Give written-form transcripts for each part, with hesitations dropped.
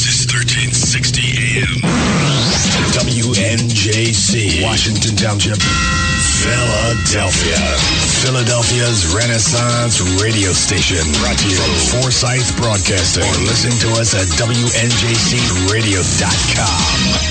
This is 1360 AM. WNJC. Washington Township, Philadelphia. Philadelphia's Renaissance radio station. Brought to you from Forsyth Broadcasting. Or listen to us at WNJCradio.com.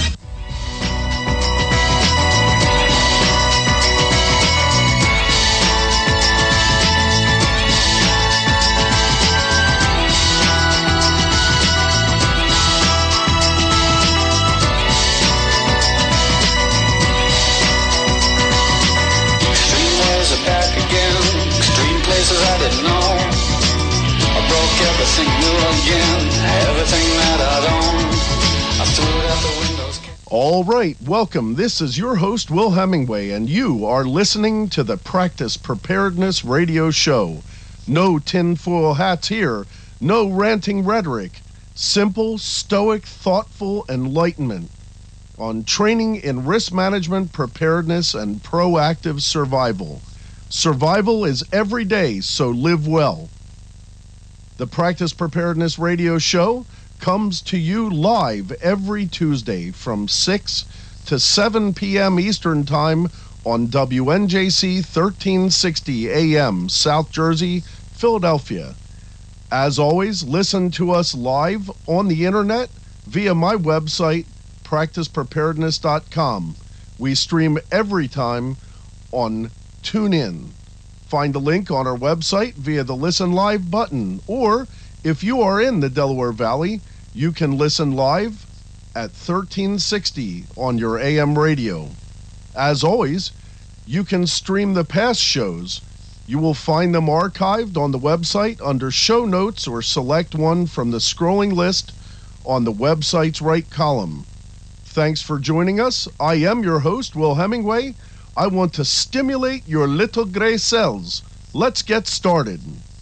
I didn't know. I broke everything new again. Everything that I'd owned, I threw it out the windows. All right, welcome. This is your host, Will Hemingway, and you are listening to the Practice Preparedness Radio Show. No tinfoil hats here, no ranting rhetoric. Simple, stoic, thoughtful enlightenment on training in risk management, preparedness, and proactive survival. Survival is every day, so live well. The Practice Preparedness Radio Show comes to you live every Tuesday from 6 to 7 p.m. Eastern Time on WNJC 1360 AM, South Jersey, Philadelphia. As always, listen to us live on the internet via my website, practicepreparedness.com. We stream every time on TuneIn. Find a link on our website via the Listen Live button, or if you are in the Delaware Valley, you can listen live at 1360 on your AM radio. As always, you can stream the past shows. You will find them archived on the website under show notes, or select one from the scrolling list on the website's right column. Thanks for joining us. I am your host, Will Hemingway. I want to stimulate your little gray cells. Let's get started.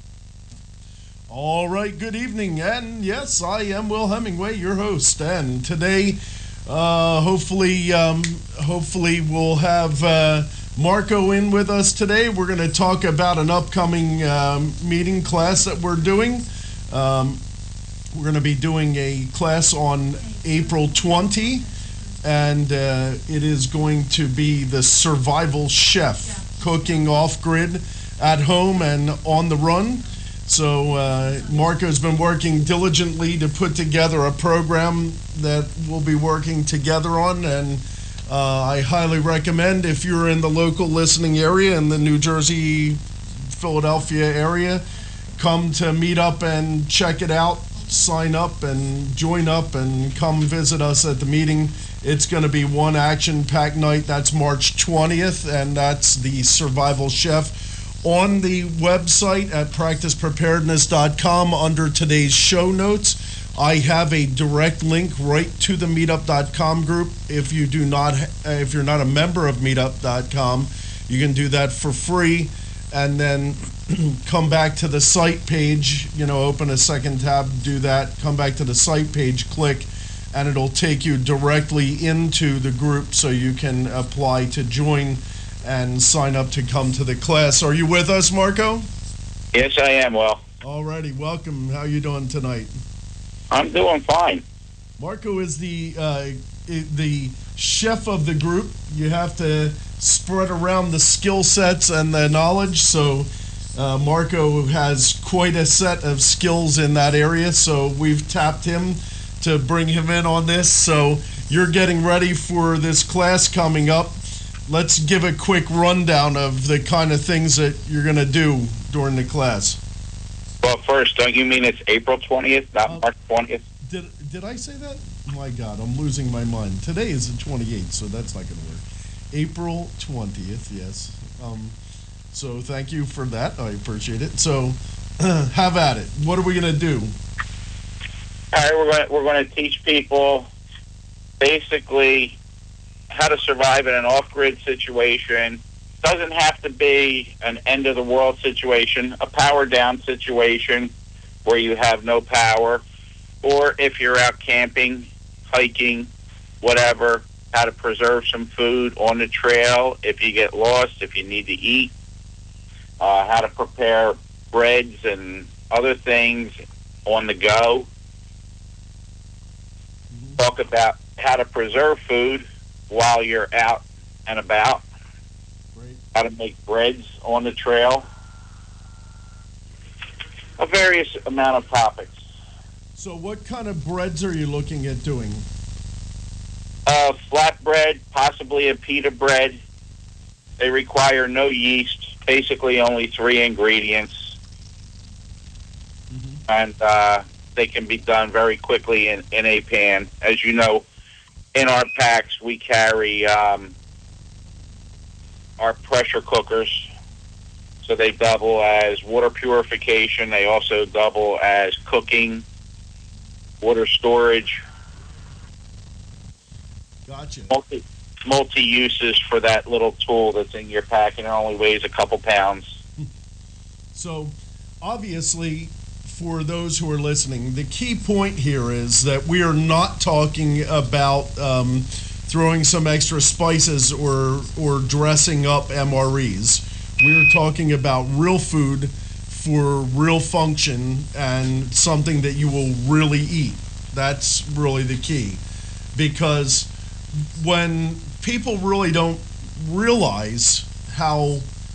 All right, good evening. And yes, I am Will Hemingway, your host. And today, hopefully we'll have Marco in with us today. We're going to talk about an upcoming meeting class that we're doing. We're going to be doing a class on April 20. And it is going to be the survival chef, cooking off-grid, at home, and on the run. So Marco's been working diligently to put together a program that we'll be working together on, and I highly recommend, if you're in the local listening area in the New Jersey, Philadelphia area, come to meet up and check it out, sign up and join up and come visit us at the meeting. It's going to be one action-packed night. That's March 20th, and that's the Survival Chef. On the website at practicepreparedness.com, under today's show notes, I have a direct link right to the meetup.com group. If you're not a member of meetup.com, you can do that for free, and then come back to the site page, open a second tab, do that, come back to the site page, click, and it'll take you directly into the group so you can apply to join and sign up to come to the class. Are you with us, Marco? Yes, I am, Will. Alrighty, welcome. How you doing tonight? I'm doing fine. Marco is the chef of the group. You have to spread around the skill sets and the knowledge, so Marco has quite a set of skills in that area, so we've tapped him to bring him in on this. So you're getting ready for this class coming up. Let's give a quick rundown of the kind of things that you're going to do during the class. Well, first, don't you mean it's April 20th, not March 20th? Did I say that? My God, I'm losing my mind. Today is the 28th, so that's not going to work. April 20th, yes. So thank you for that. I appreciate it. So have at it. What are we going to do? All right, we're going to teach people basically how to survive in an off-grid situation. Doesn't have to be an end-of-the-world situation, a power-down situation where you have no power, or if you're out camping, hiking, whatever, how to preserve some food on the trail if you get lost, if you need to eat, how to prepare breads and other things on the go. talk about how to preserve food while you're out and about, Great. how to make breads on the trail, a various amount of topics. So what kind of breads are you looking at doing? Flatbread, possibly a pita bread. They require no yeast, basically only 3 ingredients. And they can be done very quickly in a pan. As you know, in our packs, we carry our pressure cookers. So they double as water purification. They also double as cooking, water storage. Gotcha. Multi-uses for that little tool that's in your pack, and it only weighs a couple pounds. So, obviously, for those who are listening, the key point here is that we are not talking about throwing some extra spices or dressing up MREs. We're talking about real food for real function and something that you will really eat. That's really the key. Because when people really don't realize how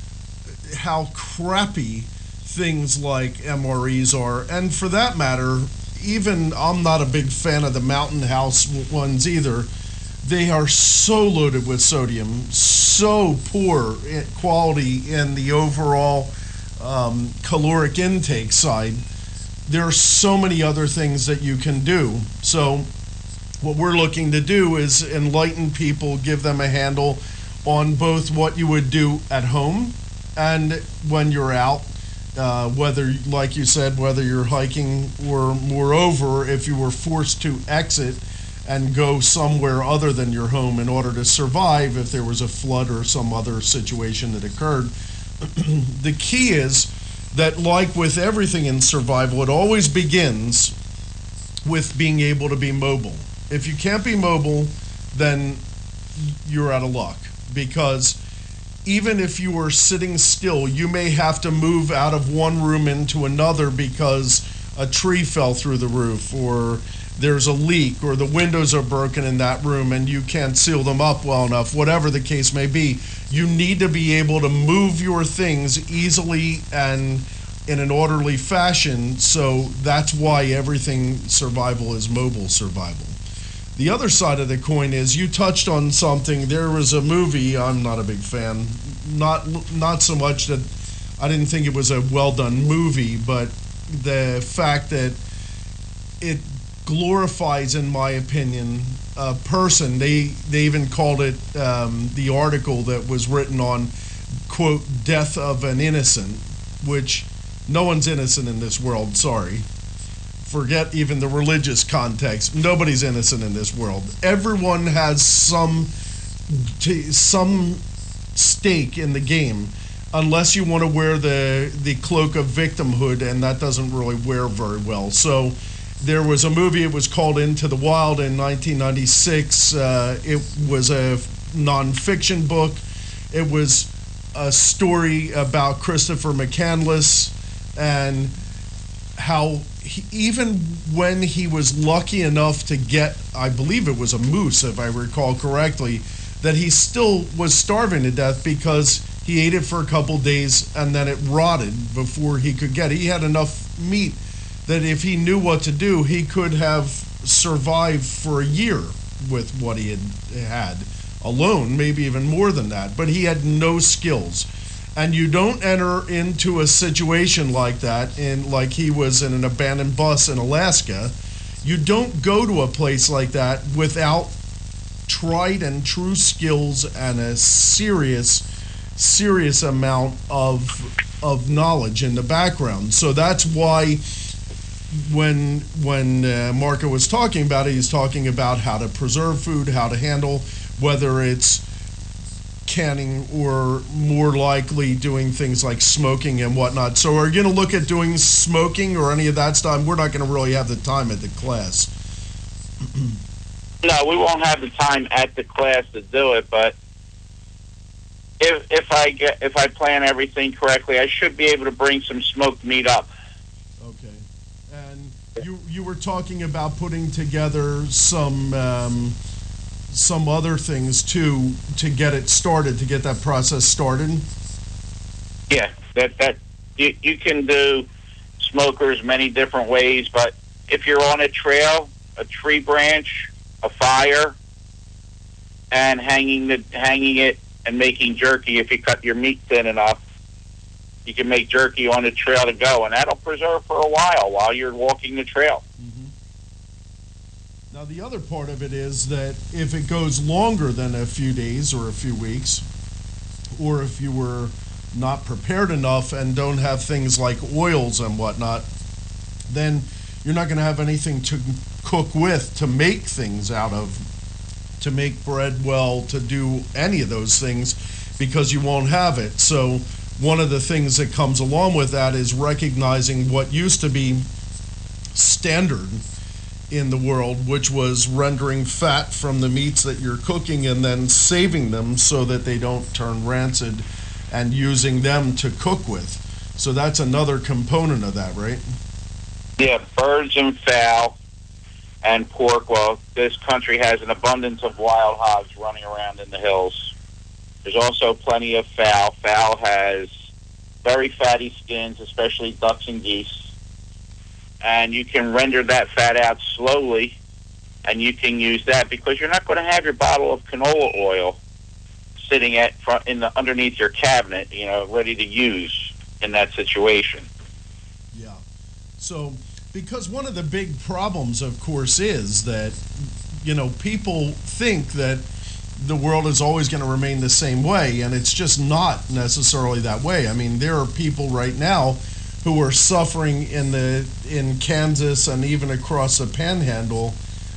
crappy things like MREs are, and for that matter, even I'm not a big fan of the Mountain House ones either. They are so loaded with sodium, so poor quality in the overall caloric intake side. There are so many other things that you can do. So what we're looking to do is enlighten people, give them a handle on both what you would do at home and when you're out, whether, like you said, whether you're hiking or, moreover, if you were forced to exit and go somewhere other than your home in order to survive if there was a flood or some other situation that occurred. The key is that, like with everything in survival, it always begins with being able to be mobile. If you can't be mobile, then you're out of luck, because even if you are sitting still, you may have to move out of one room into another because a tree fell through the roof, or there's a leak, or the windows are broken in that room and you can't seal them up well enough, whatever the case may be. You need to be able to move your things easily and in an orderly fashion, so that's why everything survival is mobile survival. The other side of the coin is, you touched on something. There was a movie, I'm not a big fan, not so much that I didn't think it was a well-done movie, but the fact that it glorifies, in my opinion, a person. They even called it, the article that was written on, quote, death of an innocent, which no one's innocent in this world, sorry. Forget even the religious context. Nobody's innocent in this world. Everyone has some stake in the game, unless you want to wear the cloak of victimhood, and that doesn't really wear very well. So there was a movie, it was called Into the Wild in 1996. It was a nonfiction book. It was a story about Christopher McCandless and how even when he was lucky enough to get, I believe it was a moose, if I recall correctly, that he still was starving to death because he ate it for a couple days and then it rotted before he could get it. He had enough meat that if he knew what to do, he could have survived for a year with what he had alone, maybe even more than that. But he had no skills. And you don't enter into a situation like that, like he was in an abandoned bus in Alaska. You don't go to a place like that without tried and true skills and a serious amount of knowledge in the background. So that's why when Marco was talking about it, he's talking about how to preserve food, how to handle, whether it's canning or more likely doing things like smoking and whatnot. So are you going to look at doing smoking or any of that stuff? We're not going to really have the time at the class. No, we won't have the time at the class to do it, but if I plan everything correctly, I should be able to bring some smoked meat up. Okay. And You were talking about putting together some other things too to get it started, to get that process started. Yeah, that you can do smokers many different ways, but if you're on a trail, a tree branch, a fire, and hanging it and making jerky, if you cut your meat thin enough, you can make jerky on the trail to go, and that'll preserve for a while you're walking the trail. Mm-hmm. Now, the other part of it is that if it goes longer than a few days or a few weeks, or if you were not prepared enough and don't have things like oils and whatnot, then you're not going to have anything to cook with, to make things out of, to make bread, well, to do any of those things, because you won't have it. So one of the things that comes along with that is recognizing what used to be standard in the world, which was rendering fat from the meats that you're cooking and then saving them so that they don't turn rancid, and using them to cook with. So that's another component of that, right? Yeah, birds and fowl and pork. Well, this country has an abundance of wild hogs running around in the hills. There's also plenty of fowl. Fowl has very fatty skins, especially ducks and geese. And you can render that fat out slowly, and you can use that because you're not going to have your bottle of canola oil sitting underneath your cabinet, ready to use in that situation. Yeah. So, because one of the big problems, of course, is that, people think that the world is always going to remain the same way, and it's just not necessarily that way. I mean, there are people right now who are suffering in Kansas and even across the Panhandle,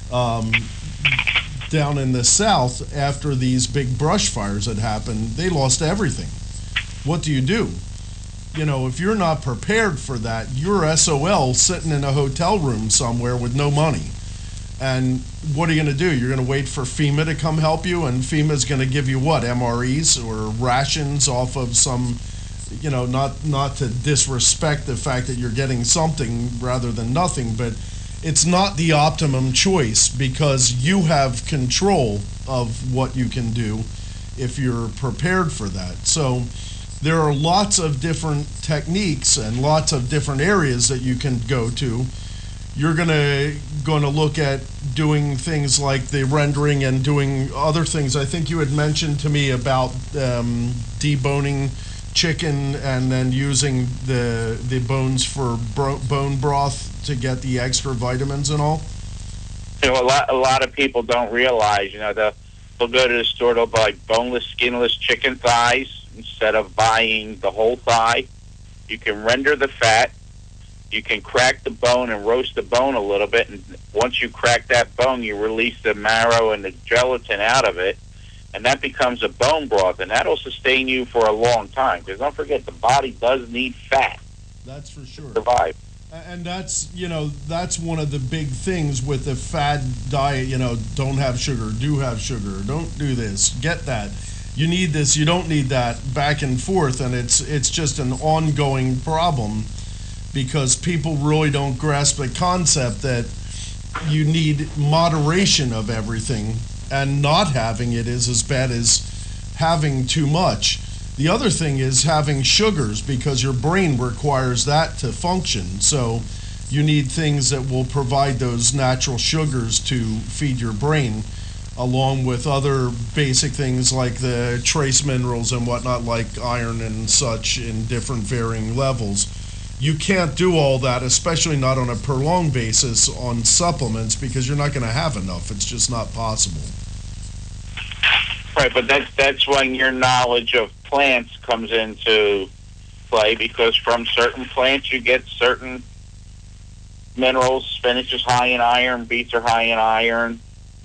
down in the South, after these big brush fires that happened. They lost everything. What do? If you're not prepared for that, you're SOL sitting in a hotel room somewhere with no money. And what are you going to do? You're going to wait for FEMA to come help you, and FEMA's going to give you what, MREs or rations off of some, not to disrespect the fact that you're getting something rather than nothing, but it's not the optimum choice because you have control of what you can do if you're prepared for that. So there are lots of different techniques and lots of different areas that you can go to. You're going to look at doing things like the rendering and doing other things. I think you had mentioned to me about deboning chicken and then using the bones for bone broth to get the extra vitamins and all. A lot of people don't realize, they'll go to the store, they'll buy boneless, skinless chicken thighs instead of buying the whole thigh. You can render the fat. You can crack the bone and roast the bone a little bit, and once you crack that bone, you release the marrow and the gelatin out of it, and that becomes a bone broth, and that'll sustain you for a long time, because don't forget, the body does need fat. That's for sure. To survive. And that's one of the big things with the fad diet, don't have sugar, do have sugar, don't do this, get that. You need this, you don't need that, back and forth, and it's just an ongoing problem because people really don't grasp the concept that you need moderation of everything, and not having it is as bad as having too much. The other thing is having sugars, because your brain requires that to function. So you need things that will provide those natural sugars to feed your brain, along with other basic things like the trace minerals and whatnot, like iron and such, in different varying levels. You can't do all that, especially not on a prolonged basis on supplements, because you're not going to have enough. It's just not possible. Right, but that's when your knowledge of plants comes into play, because from certain plants you get certain minerals. Spinach is high in iron, beets are high in iron.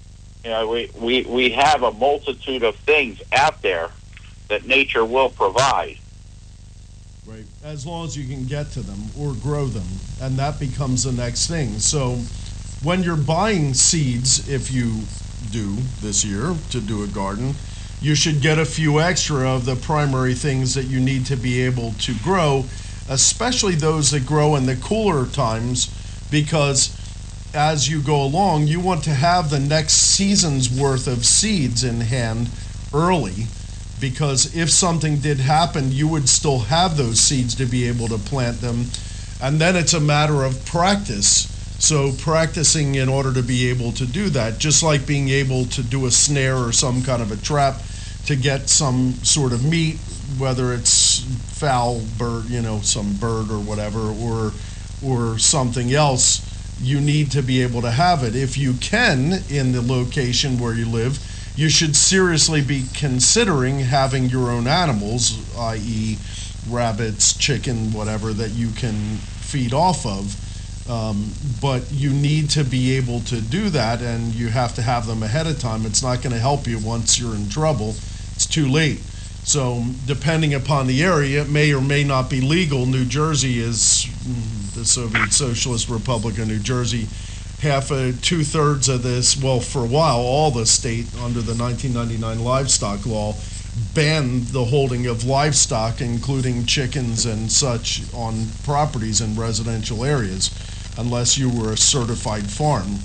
We have a multitude of things out there that nature will provide. Right, as long as you can get to them or grow them, and that becomes the next thing. So when you're buying seeds, if you do this year to do a garden, you should get a few extra of the primary things that you need to be able to grow, especially those that grow in the cooler times, because as you go along, you want to have the next season's worth of seeds in hand early, because if something did happen, you would still have those seeds to be able to plant them. And then it's a matter of practice. So practicing in order to be able to do that, just like being able to do a snare or some kind of a trap to get some sort of meat, whether it's fowl, bird, some bird or whatever, or something else, you need to be able to have it. If you can, in the location where you live, you should seriously be considering having your own animals, i.e. rabbits, chicken, whatever, that you can feed off of. But you need to be able to do that, and you have to have them ahead of time. It's not going to help you once you're in trouble. It's too late. So depending upon the area, it may or may not be legal. New Jersey is the Soviet Socialist Republic of New Jersey. Two-thirds of this, well, for a while, all the state under the 1999 livestock law banned the holding of livestock, including chickens and such, on properties in residential areas, unless you were a certified farm.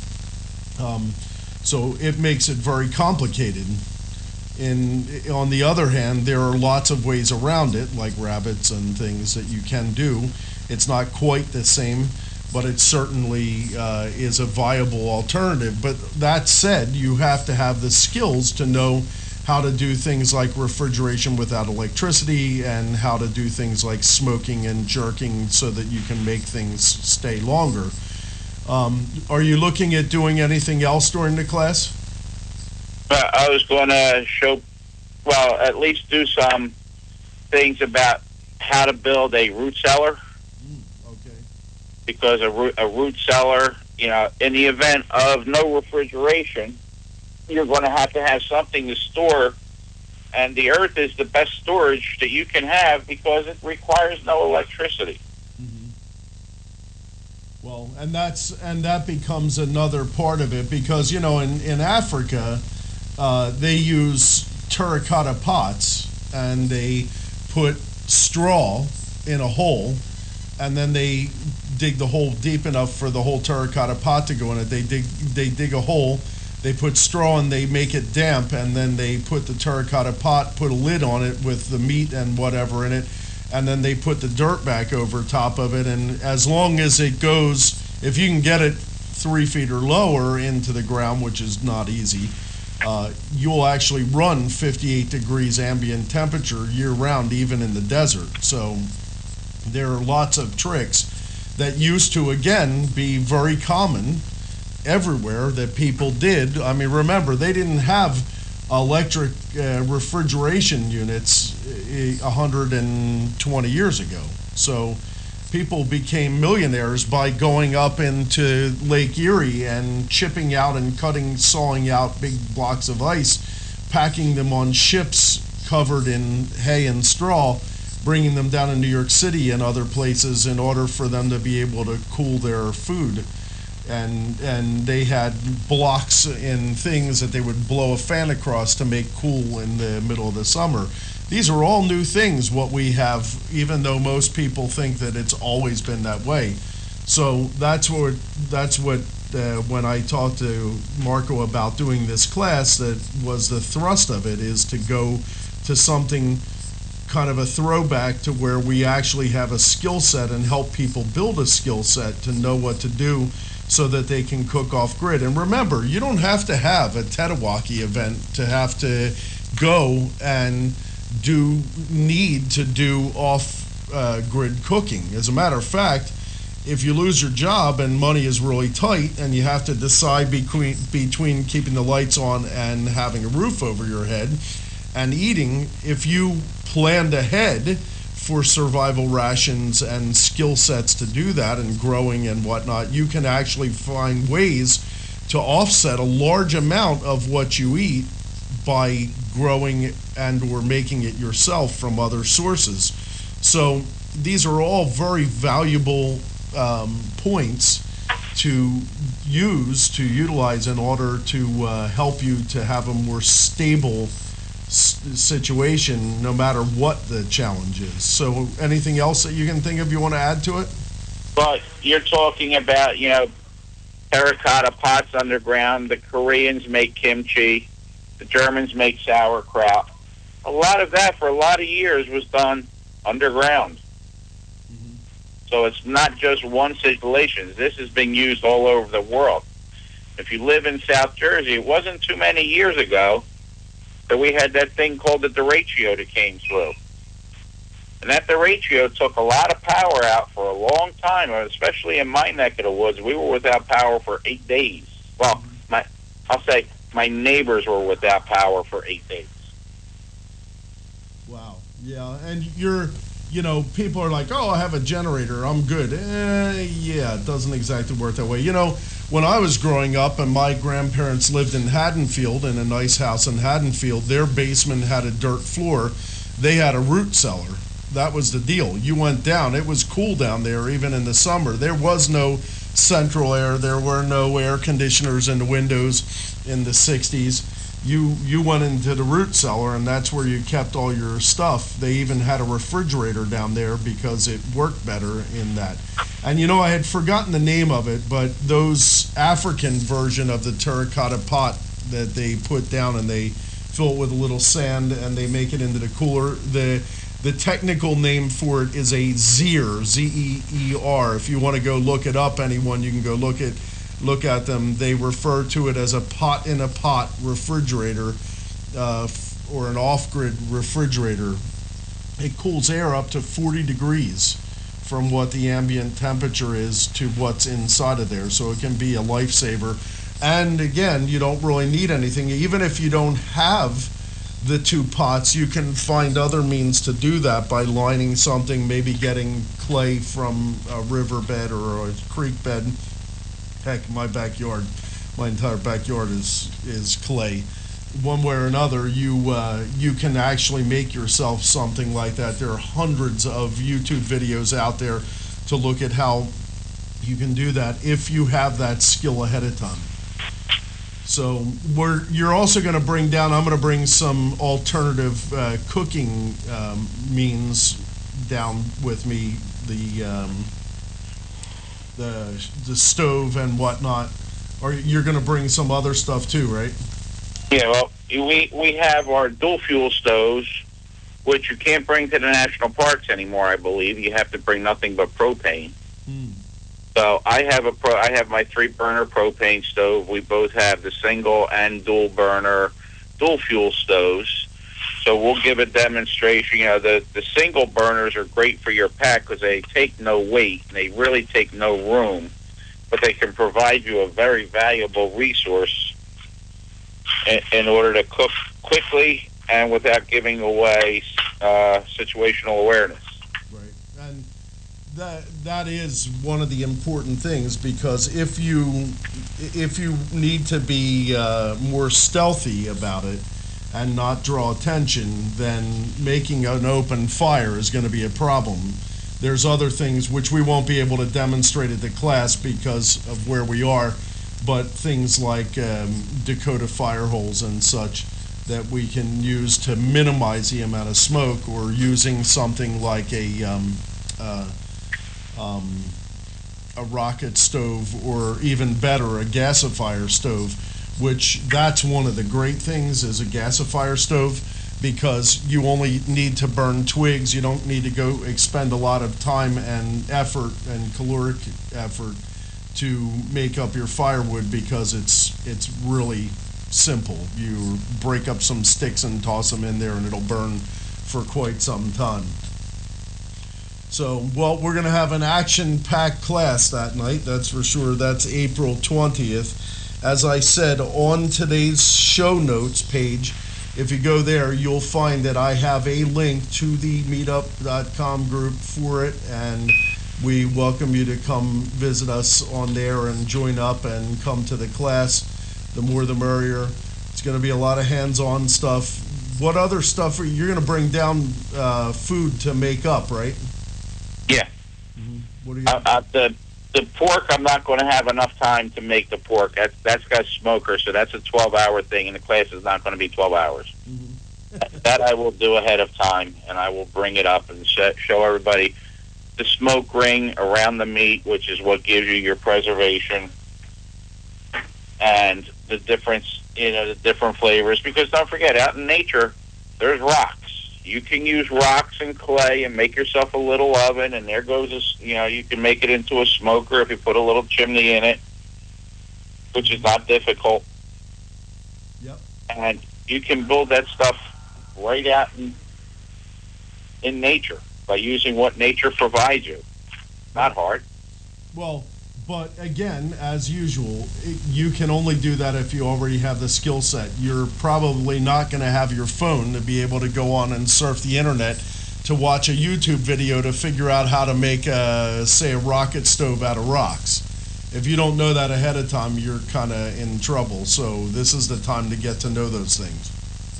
So it makes it very complicated. On the other hand, there are lots of ways around it, like rabbits and things that you can do. It's not quite the same, but it certainly is a viable alternative. But that said, you have to have the skills to know how to do things like refrigeration without electricity, and how to do things like smoking and jerking so that you can make things stay longer. Are you looking at doing anything else during the class? I was going to at least do some things about how to build a root cellar. Okay. Because a root cellar, in the event of no refrigeration, you're going to have something to store, and the earth is the best storage that you can have because it requires no electricity. Mm-hmm. Well, and that becomes another part of it, because in Africa, they use terracotta pots, and they put straw in a hole, and then they dig the hole deep enough for the whole terracotta pot to go in it. They dig a hole, they put straw, and they make it damp, and then they put the terracotta pot, put a lid on it with the meat and whatever in it, and then they put the dirt back over top of it. And as long as it goes, if you can get it 3 feet or lower into the ground, which is not easy, you'll actually run 58 degrees ambient temperature year-round, even in the desert. So there are lots of tricks that used to, again, be very common everywhere that people did. I mean, remember, they didn't have electric refrigeration units 120 years ago. So people became millionaires by going up into Lake Erie and chipping out and sawing out big blocks of ice, packing them on ships covered in hay and straw, bringing them down to New York City and other places in order for them to be able to cool their food. And they had blocks and things that they would blow a fan across to make cool in the middle of the summer. These are all new things, what we have, even though most people think that it's always been that way. So that's what when I talked to Marco about doing this class, that was the thrust of it, is to go to something kind of a throwback to where we actually have a skill set and help people build a skill set to know what to do so that they can cook off grid. And remember, you don't have to have a Tetawaki event to have to go and need to do off grid cooking. As a matter of fact, if you lose your job and money is really tight and you have to decide between keeping the lights on and having a roof over your head and eating, if you planned ahead for survival rations and skill sets to do that, and growing and whatnot, you can actually find ways to offset a large amount of what you eat by growing and or making it yourself from other sources. So these are all very valuable points to utilize in order to help you to have a more stable situation no matter what the challenge is. So anything else that you can think of you want to add to it? But you're talking about, terracotta pots underground. The Koreans make kimchi. The Germans make sauerkraut. A lot of that for a lot of years was done underground. Mm-hmm. So it's not just one situation. This is being used all over the world. If you live in South Jersey, it wasn't too many years ago that we had that thing called the derecho that came through. And that derecho took a lot of power out for a long time, especially in my neck of the woods. We were without power for 8 days. Well, I'll say my neighbors were without power for 8 days. Wow. Yeah, and people are like, oh, I have a generator, I'm good. Yeah, it doesn't exactly work that way. When I was growing up and my grandparents lived in Haddonfield, in a nice house in Haddonfield, their basement had a dirt floor. They had a root cellar. That was the deal. You went down. It was cool down there, even in the summer. There was no central air. There were no air conditioners in the windows in the 60s. You went into the root cellar, and that's where you kept all your stuff. They even had a refrigerator down there because it worked better in that. And I had forgotten the name of it, but those African version of the terracotta pot that they put down, and they fill it with a little sand and they make it into the cooler. The technical name for it is a Zeer, Z-E-E-R. If you want to go look it up, anyone, you can go look at them. They refer to it as a pot-in-a-pot refrigerator, or an off-grid refrigerator. It cools air up to 40 degrees from what the ambient temperature is to what's inside of there, so it can be a lifesaver. And again, you don't really need anything. Even if you don't have the two pots, you can find other means to do that by lining something, maybe getting clay from a riverbed or a creek bed. Heck, my entire backyard is clay. One way or another, you can actually make yourself something like that. There are hundreds of YouTube videos out there to look at how you can do that if you have that skill ahead of time. So you're also going to bring down, I'm going to bring some alternative cooking means down with me, the stove and whatnot. Or you're going to bring some other stuff too, right? Yeah, well, we have our dual fuel stoves, which you can't bring to the national parks anymore, I believe. You have to bring nothing but propane. So I have my 3-burner propane stove. We both have the single and dual burner, dual fuel stoves. So we'll give a demonstration. The single burners are great for your pack because they take no weight. They really take no room, but they can provide you a very valuable resource in order to cook quickly and without giving away situational awareness. Right, and that is one of the important things, because if you need to be more stealthy about it and not draw attention, then making an open fire is going to be a problem. There's other things which we won't be able to demonstrate at the class because of where we are, but things like Dakota fire holes and such that we can use to minimize the amount of smoke, or using something like a rocket stove, or even better, a gasifier stove, which that's one of the great things, is a gasifier stove, because you only need to burn twigs. You don't need to go expend a lot of time and effort and caloric effort to make up your firewood, because it's really simple. You break up some sticks and toss them in there and it'll burn for quite some time. So, well, we're going to have an action-packed class that night, that's for sure. That's April 20th. As I said, on today's show notes page, if you go there, you'll find that I have a link to the meetup.com group for it, and we welcome you to come visit us on there and join up and come to the class. The more the merrier. It's going to be a lot of hands-on stuff. What other stuff are you're going to bring down? Food to make up, right? Yeah. Mm-hmm. What are you? The pork, I'm not going to have enough time to make the pork. That's got smoker, so that's a 12-hour thing, and the class is not going to be 12 hours. Mm-hmm. That I will do ahead of time, and I will bring it up and show everybody the smoke ring around the meat, which is what gives you your preservation, and the difference, the different flavors. Because don't forget, out in nature, there's rocks. You can use rocks and clay and make yourself a little oven, and there goes this, you can make it into a smoker if you put a little chimney in it, which is not difficult. Yep. And you can build that stuff right out in nature by using what nature provides you. Not hard. Well, but again, as usual, you can only do that if you already have the skill set. You're probably not going to have your phone to be able to go on and surf the internet to watch a YouTube video to figure out how to make, say, a rocket stove out of rocks. If you don't know that ahead of time, you're kind of in trouble. So this is the time to get to know those things.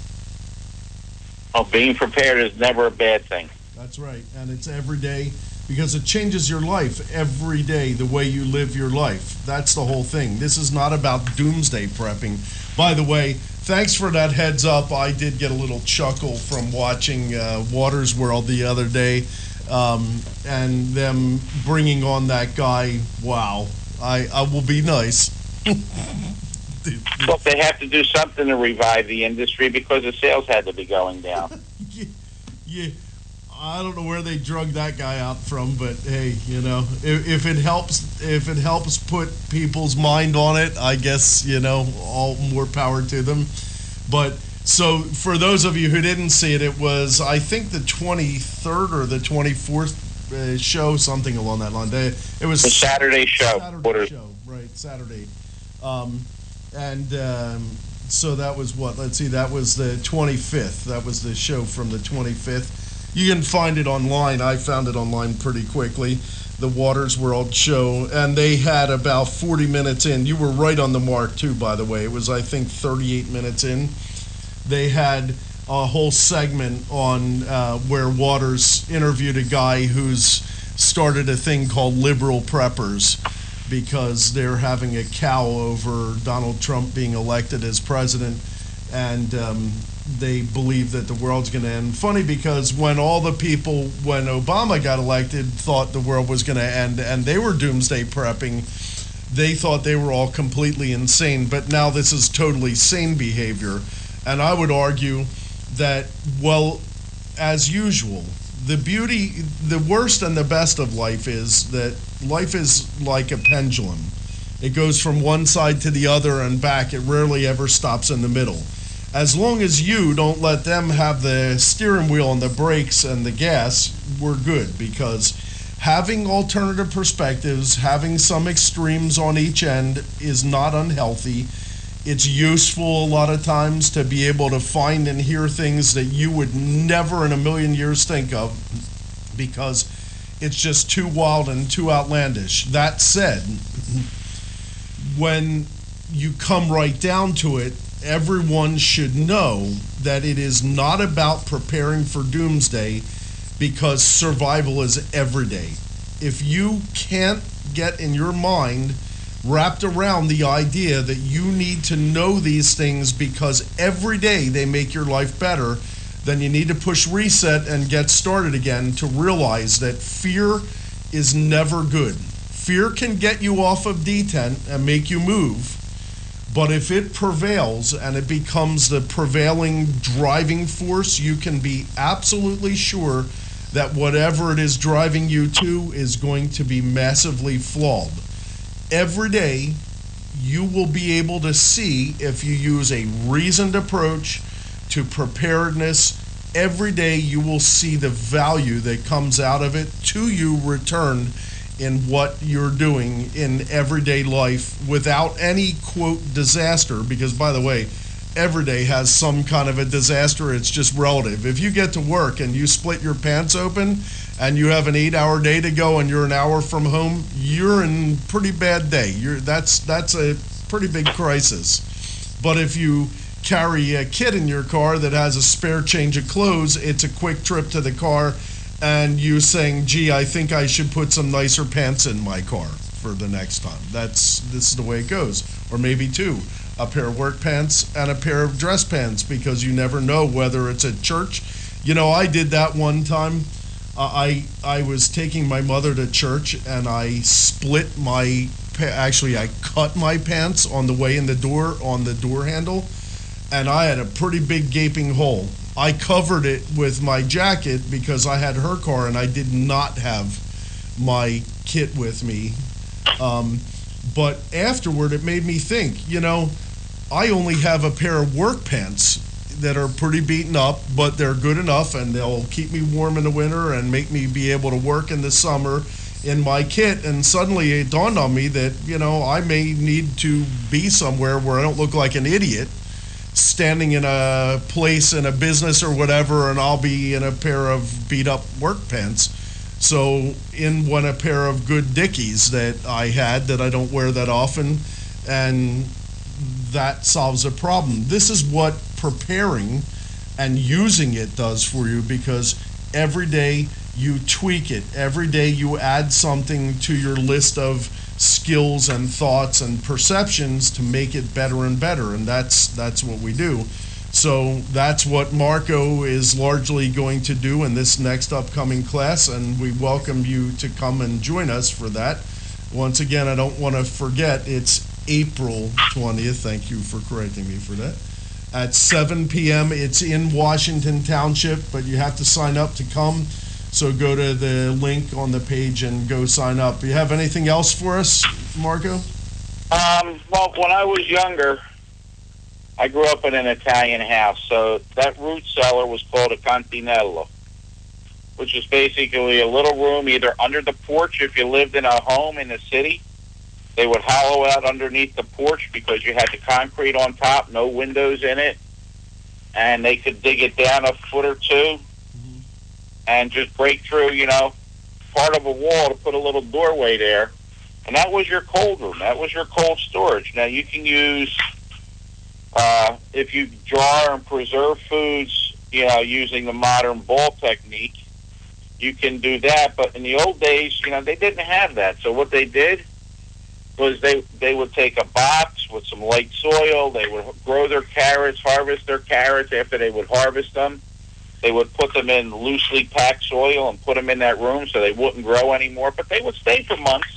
Oh, being prepared is never a bad thing. That's right. And it's every day, because it changes your life every day, the way you live your life. That's the whole thing. This is not about doomsday prepping. By the way, thanks for that heads up. I did get a little chuckle from watching Water's World the other day, and them bringing on that guy. Wow. I will be nice. Well, they have to do something to revive the industry because the sales had to be going down. Yeah. I don't know where they drug that guy out from, but hey, if it helps put people's mind on it, I guess, all more power to them. But so for those of you who didn't see it, it was, I think, the 23rd or the 24th show, something along that line. It was the Saturday show. Saturday. So that was what? Let's see, that was the 25th. That was the show from the 25th. You can find it online. I found it online pretty quickly, the Water's World show, and they had about 40 minutes in. You were right on the mark, too, by the way. It was, I think, 38 minutes in. They had a whole segment on where Waters interviewed a guy who's started a thing called Liberal Preppers, because they're having a cow over Donald Trump being elected as president, and they believe that the world's going to end. Funny, because when Obama got elected, thought the world was going to end, and they were doomsday prepping, they thought they were all completely insane, but now this is totally sane behavior. And I would argue that, well, as usual, the worst and the best of life is that life is like a pendulum. It goes from one side to the other and back. It rarely ever stops in the middle. As long as you don't let them have the steering wheel and the brakes and the gas, we're good, because having alternative perspectives, having some extremes on each end is not unhealthy. It's useful a lot of times to be able to find and hear things that you would never in a million years think of, because it's just too wild and too outlandish. That said, when you come right down to it, everyone should know that it is not about preparing for doomsday, because survival is every day. If you can't get in your mind wrapped around the idea that you need to know these things because every day they make your life better, then you need to push reset and get started again to realize that fear is never good. Fear can get you off of detent and make you move, but if it prevails and it becomes the prevailing driving force, you can be absolutely sure that whatever it is driving you to is going to be massively flawed. Every day, you will be able to see, if you use a reasoned approach to preparedness, every day you will see the value that comes out of it to you return in what you're doing in everyday life without any, quote, disaster, because, by the way, every day has some kind of a disaster. It's just relative. If you get to work and you split your pants open and you have an 8-hour day to go and you're an hour from home, you're in pretty bad day. That's a pretty big crisis. But if you carry a kid in your car that has a spare change of clothes, it's a quick trip to the car, and you saying, gee, I think I should put some nicer pants in my car for the next time. This is the way it goes. Or maybe two, a pair of work pants and a pair of dress pants, because you never know whether it's at church. I did that one time. I was taking my mother to church, and I split my actually I cut my pants on the way in the door on the door handle, and I had a pretty big gaping hole. I covered it with my jacket because I had her car and I did not have my kit with me. But afterward, it made me think, I only have a pair of work pants that are pretty beaten up, but they're good enough and they'll keep me warm in the winter and make me be able to work in the summer in my kit. And suddenly it dawned on me that, I may need to be somewhere where I don't look like an idiot standing in a place in a business or whatever, and I'll be in a pair of beat up work pants. So in a pair of good Dickies that I had that I don't wear that often, and that solves a problem. This is what preparing and using it does for you, because every day you tweak it. Every day you add something to your list of skills and thoughts and perceptions to make it better and better, and that's what we do. So that's what Marco is largely going to do in this next upcoming class, and we welcome you to come and join us for that. Once again, I don't want to forget, it's April 20th. Thank you for correcting me for that. At 7 p.m. It's in Washington Township, but you have to sign up to come. So go to the link on the page and go sign up. You have anything else for us, Marco? Well, when I was younger, I grew up in an Italian house, so that root cellar was called a cantinello, which is basically a little room either under the porch if you lived in a home in the city. They would hollow out underneath the porch because you had the concrete on top, no windows in it, and they could dig it down a foot or two and just break through, part of a wall to put a little doorway there. And that was your cold room. That was your cold storage. Now, you can use, if you jar and preserve foods, using the modern ball technique, you can do that. But in the old days, they didn't have that. So what they did was they would take a box with some light soil. They would grow their carrots, harvest their carrots. After they would harvest them, they would put them in loosely packed soil and put them in that room so they wouldn't grow anymore. But they would stay for months.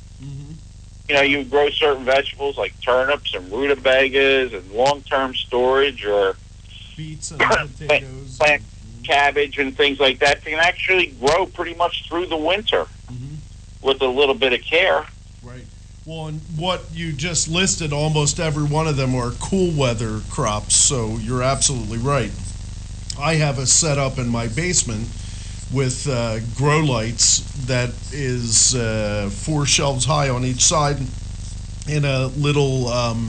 You grow certain vegetables like turnips and rutabagas and long-term storage, or beets and potatoes, plant cabbage and things like that can actually grow pretty much through the winter with a little bit of care. Right. Well, and what you just listed, almost every one of them are cool weather crops, so you're absolutely right. I have a setup in my basement with grow lights that is 4 shelves high on each side in a little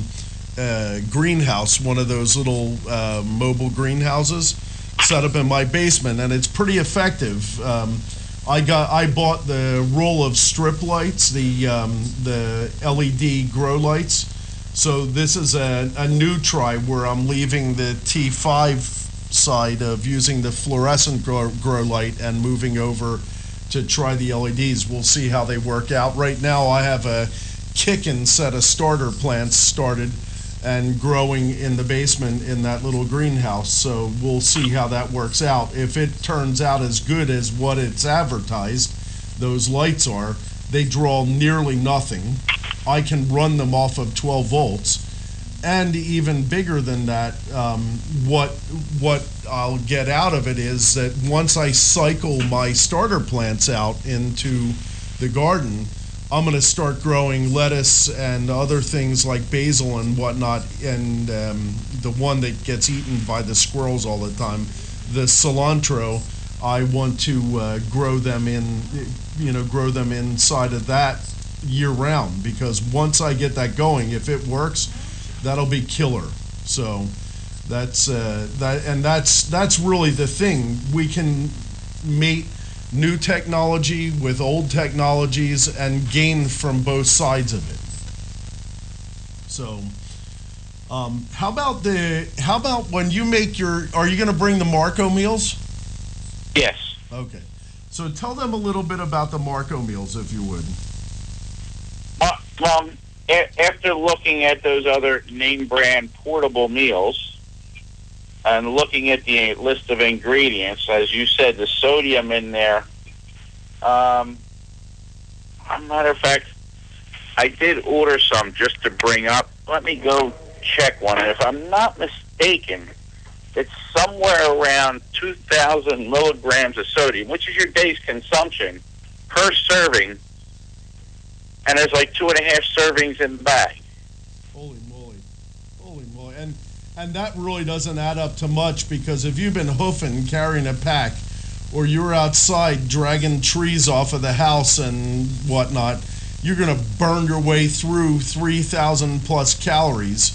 greenhouse, one of those little mobile greenhouses set up in my basement, and it's pretty effective. I bought the roll of strip lights, the LED grow lights. So this is a new try where I'm leaving the T5 side of using the fluorescent grow light and moving over to try the LEDs. We'll see how they work out. Right now I have a kickin' set of starter plants started and growing in the basement in that little greenhouse, so we'll see how that works out. If it turns out as good as what it's advertised, those lights are, they draw nearly nothing. I can run them off of 12 volts. And even bigger than that, what I'll get out of it is that once I cycle my starter plants out into the garden, I'm going to start growing lettuce and other things like basil and whatnot, and the one that gets eaten by the squirrels all the time, the cilantro. I want to grow them inside of that year round, because once I get that going, if it works, that'll be killer. So that's really the thing. We can mate new technology with old technologies and gain from both sides of it. So how about when you make are you going to bring the Marco meals? Yes. Okay. So tell them a little bit about the Marco meals, if you would. Well, after looking at those other name brand portable meals and looking at the list of ingredients, as you said, the sodium in there Matter of fact, I did order some just to bring up. Let me go check one. And if I'm not mistaken, it's somewhere around 2,000 milligrams of sodium, which is your day's consumption per serving. And there's like 2.5 servings in the bag. Holy moly. And that really doesn't add up to much, because if you've been hoofing, carrying a pack, or you're outside dragging trees off of the house and whatnot, you're going to burn your way through 3,000 plus calories,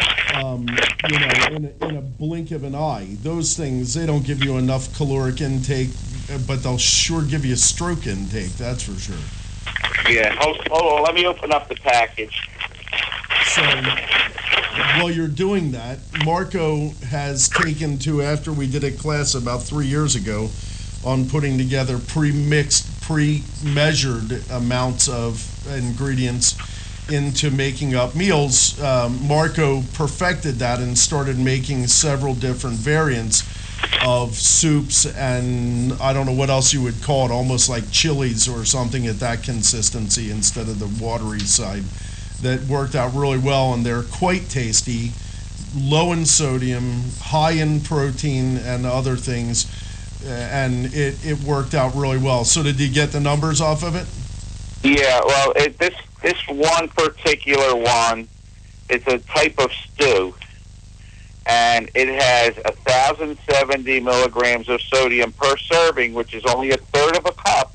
in a blink of an eye. Those things, they don't give you enough caloric intake, but they'll sure give you stroke intake, that's for sure. Yeah, hold on, let me open up the package. So, while you're doing that, Marco has taken to, after we did a class about 3 years ago on putting together pre-mixed, pre-measured amounts of ingredients into making up meals, Marco perfected that and started making several different variants of soups, and I don't know what else you would call it, almost like chilies or something at that consistency instead of the watery side. That worked out really well, and they're quite tasty, low in sodium, high in protein and other things, and it worked out really well. So did you get the numbers off of it? Yeah, well, this one particular one, it's a type of stew, and it has 1,070 milligrams of sodium per serving, which is only a third of a cup,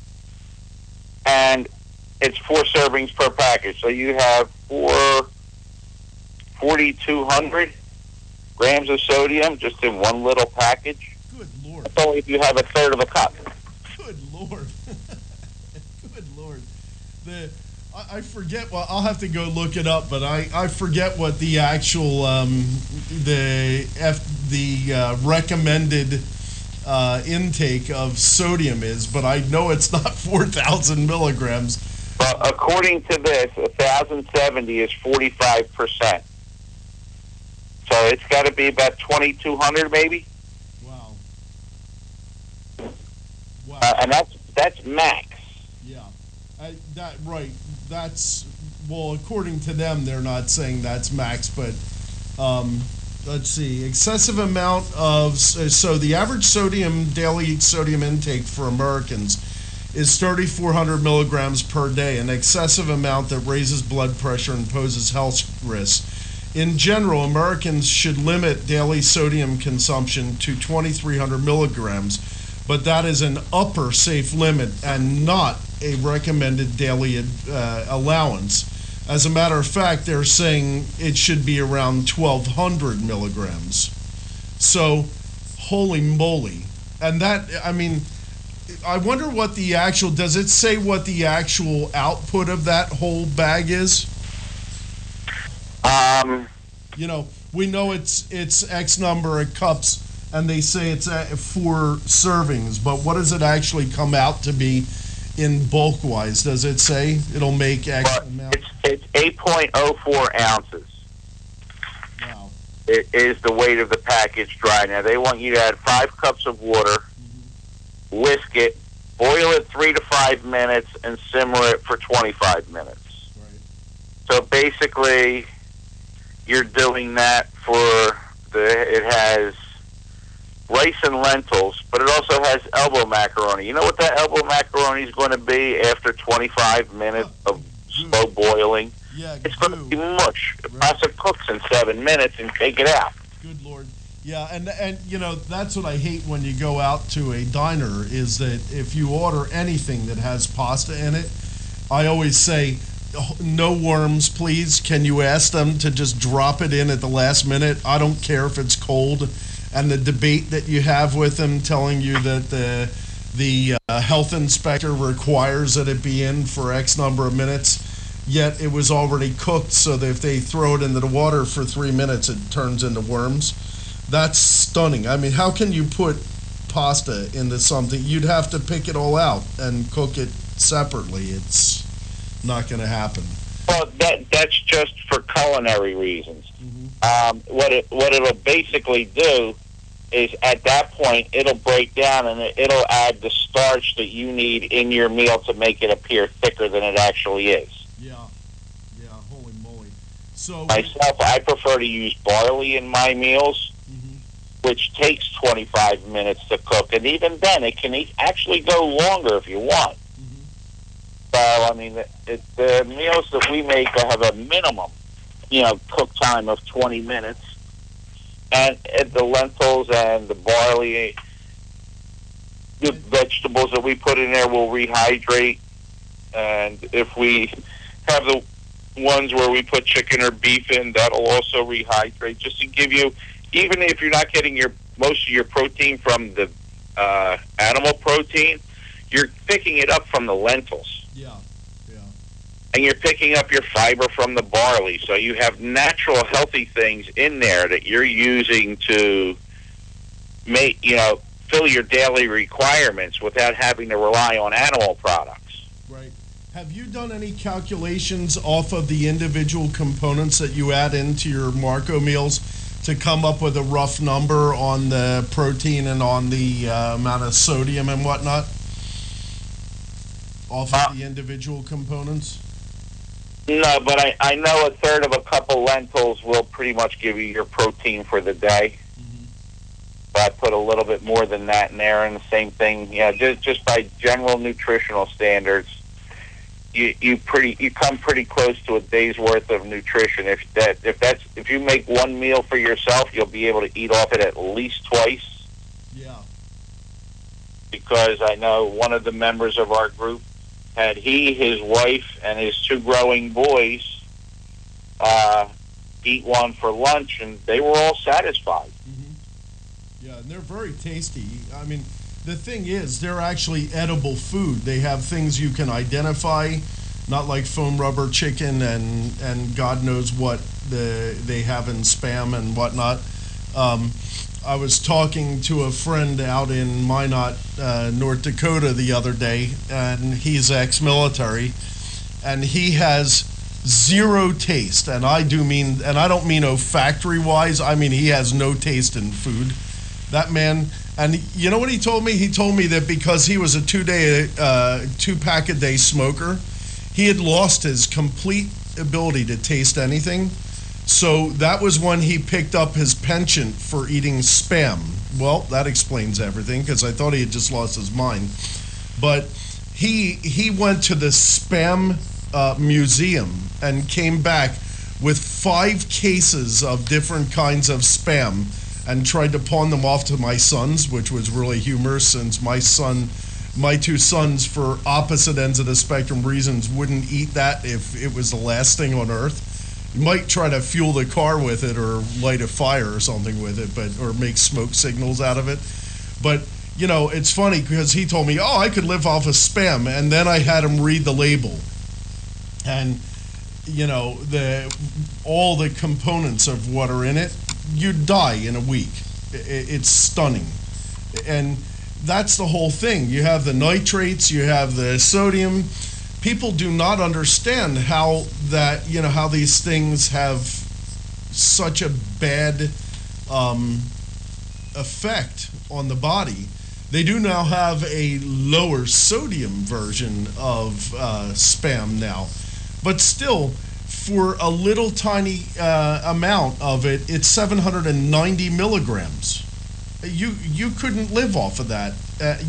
and it's 4 servings per package. So you have 4,200 grams of sodium just in one little package. Good Lord. That's only if you have a third of a cup. Good Lord. Good Lord. I forget, well, I'll have to go look it up, but I forget what the actual, recommended intake of sodium is, but I know it's not 4,000 milligrams. Well, according to this, 1,070 is 45%. So it's got to be about 2,200 maybe. Wow. And that's max. Yeah. Right. That's, well, according to them, they're not saying that's max, but let's see. Excessive amount of, so the average daily sodium intake for Americans is 3,400 milligrams per day, an excessive amount that raises blood pressure and poses health risks. In general, Americans should limit daily sodium consumption to 2,300 milligrams, but that is an upper safe limit and not a recommended daily allowance. As a matter of fact, they're saying it should be around 1,200 milligrams. So, holy moly. And that, I mean, I wonder what the actual, does it say what the actual output of that whole bag is? We know it's X number of cups, and they say it's 4 servings, but what does it actually come out to be in bulk-wise? Does it say it'll make X amount? It's 8.04 ounces. Wow. It is the weight of the package dry. Now, they want you to add 5 cups of water, whisk it, boil it 3 to 5 minutes, and simmer it for 25 minutes. Right. So basically, you're doing that it has rice and lentils, but it also has elbow macaroni. You know what that elbow macaroni is going to be after 25 minutes of slow boiling? Yeah, it's going to be mush. The pasta cooks in 7 minutes and take it out. Good Lord. Yeah, and that's what I hate when you go out to a diner, is that if you order anything that has pasta in it, I always say, no worms, please. Can you ask them to just drop it in at the last minute? I don't care if it's cold. And the debate that you have with them telling you that the health inspector requires that it be in for X number of minutes, yet it was already cooked, so that if they throw it into the water for 3 minutes, it turns into worms. That's stunning. I mean, how can you put pasta into something? You'd have to pick it all out and cook it separately. It's not going to happen. Well, that's just for culinary reasons. Mm-hmm. What it'll basically do is at that point it'll break down and it'll add the starch that you need in your meal to make it appear thicker than it actually is. Yeah, holy moly. So myself, I prefer to use barley in my meals, which takes 25 minutes to cook, and even then it can actually go longer if you want. So, I mean, the meals that we make have a minimum, cook time of 20 minutes. And the lentils and the barley, the vegetables that we put in there will rehydrate. And if we have the ones where we put chicken or beef in, that'll also rehydrate, just to give you, even if you're not getting most of your protein from the animal protein, you're picking it up from the lentils. Yeah. And you're picking up your fiber from the barley. So you have natural, healthy things in there that you're using to make, fill your daily requirements without having to rely on animal products. Right. Have you done any calculations off of the individual components that you add into your Marco meals to come up with a rough number on the protein and on the amount of sodium and whatnot? Off of the individual components? No, but I know a third of a cup of lentils will pretty much give you your protein for the day. But I put a little bit more than that in there, and the same thing, just by general nutritional standards, you come pretty close to a day's worth of nutrition. If you make one meal for yourself, you'll be able to eat off it at least twice. Yeah. Because I know one of the members of our group had his wife, and his 2 growing boys eat one for lunch, and they were all satisfied. Yeah, and they're very tasty. I mean, the thing is, they're actually edible food. They have things you can identify, not like foam rubber chicken and God knows what they have in Spam and whatnot. I was talking to a friend out in Minot, North Dakota the other day, and he's ex-military, and he has zero taste, and I don't mean olfactory-wise, I mean he has no taste in food. That man, and you know what he told me? He told me that because he was a 2-pack-a-day smoker, he had lost his complete ability to taste anything. So that was when he picked up his penchant for eating Spam. Well, that explains everything, because I thought he had just lost his mind. But he went to the Spam museum and came back with 5 cases of different kinds of Spam and tried to pawn them off to my sons, which was really humorous, since my 2 sons, for opposite ends of the spectrum reasons, wouldn't eat that if it was the last thing on earth. You might try to fuel the car with it or light a fire or something with it, or make smoke signals out of it. But, it's funny because he told me, I could live off of Spam, and then I had him read the label. And, all the components of what are in it, you'd die in a week. It's stunning. And that's the whole thing. You have the nitrates, you have the sodium. People do not understand how these things have such a bad effect on the body. They do now have a lower sodium version of Spam now, but still, for a little tiny amount of it, it's 790 milligrams. You couldn't live off of that.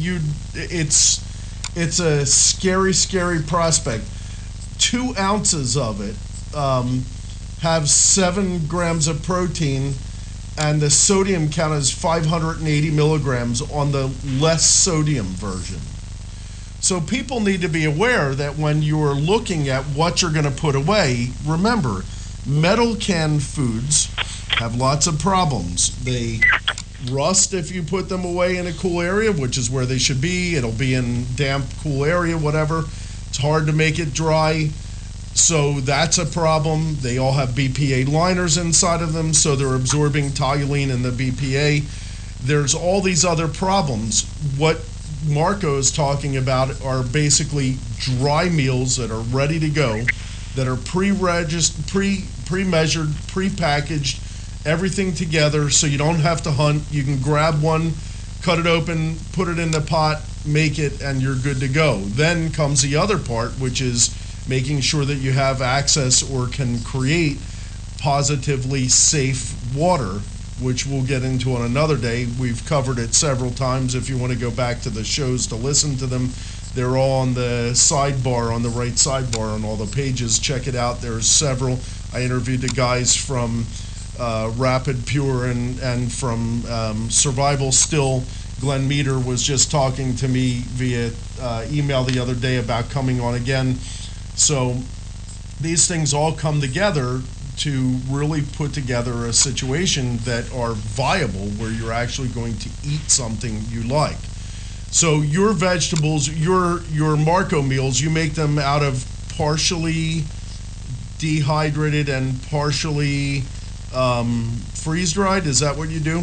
It's a scary, scary prospect. 2 ounces of it have 7 grams of protein, and the sodium count is 580 milligrams on the less sodium version. So people need to be aware that when you're looking at what you're going to put away, remember, metal canned foods have lots of problems. They rust if you put them away in a cool area, which is where they should be. It'll be in damp, cool area, whatever. It's hard to make it dry. So that's a problem. They all have BPA liners inside of them, so they're absorbing toluene in the BPA. There's all these other problems. What Marco is talking about are basically dry meals that are ready to go, that are pre-measured, pre-packaged, everything together so you don't have to hunt. You can grab one, cut it open, put it in the pot, make it, and you're good to go. Then comes the other part, which is making sure that you have access or can create positively safe water, which we'll get into on another day. We've covered it several times. If you want to go back to the shows to listen to them, they're all on the sidebar, on the right sidebar on all the pages. Check it out. There's several. I interviewed the guys from Rapid Pure and from Survival Still. Glenn Meter was just talking to me via email the other day about coming on again. So these things all come together to really put together a situation that are viable where you're actually going to eat something you like. So your vegetables, your Marco meals, you make them out of partially dehydrated and partially freeze-dried? Is that what you do?